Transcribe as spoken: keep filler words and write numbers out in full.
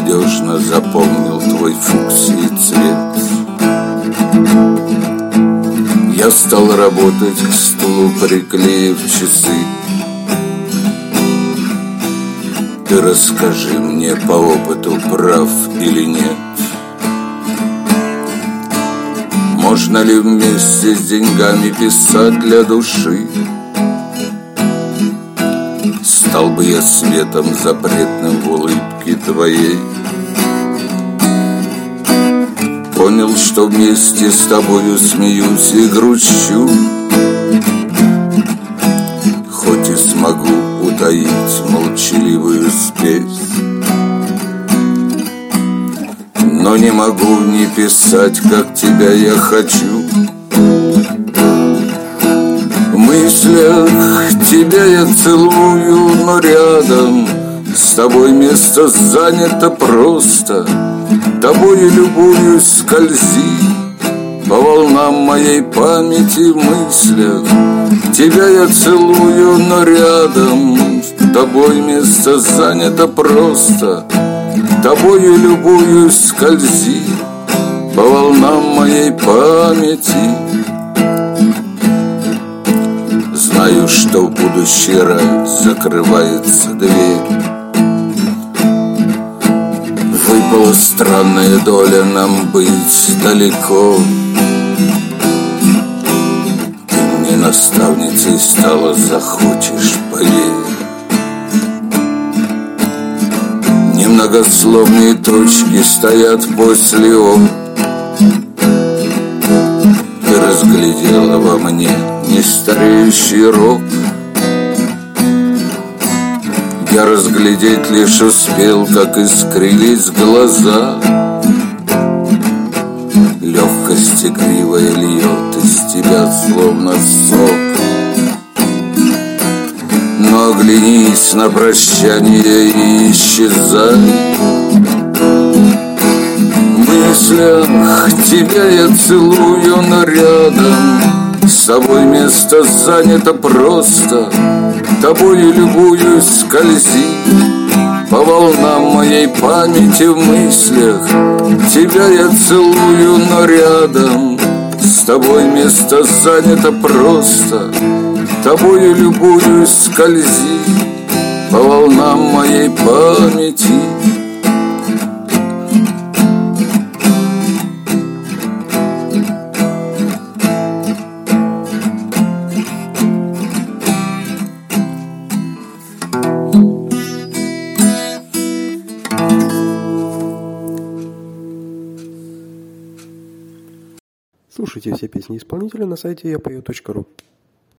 надежно запомнил твой фуксий цвет. Я стал работать к стулу, приклеив часы. Ты расскажи мне по опыту, прав или нет. Можно ли вместе с деньгами писать для души? Стал бы я светом запретным в улыбке твоей. Понял, что вместе с тобою смеюсь и грущу, хоть и смогу утаить молчаливую спесь, но не могу не писать, как тебя я хочу. В мыслях тебя я целую, но рядом с тобой место занято просто. Тобою любуюсь, скользи по волнам моей памяти в мыслях. Тебя я целую, но рядом с тобой место занято просто. Тобою любуюсь, скользи по волнам моей памяти. Знаю, что в будущий рай закрывается дверь. Выпала странная доля нам быть далеко. Ты мне наставницей стала, захочешь, поверь. Немногословные точки стоят после «о». Ты разглядела во мне нестареющий рок. Я разглядеть лишь успел, как искрились глаза. Легкость игривая льет из тебя, словно сок. Но оглянись на прощание и исчезай. В мыслях тебя я целую, но рядом с тобой место занято просто. Тобою любуюсь, скользи по волнам моей памяти в мыслях. Тебя я целую, но рядом с тобой место занято просто. Тобою любуюсь, скользи по волнам моей памяти. Слушайте все песни исполнителя на сайте я пою точка ру.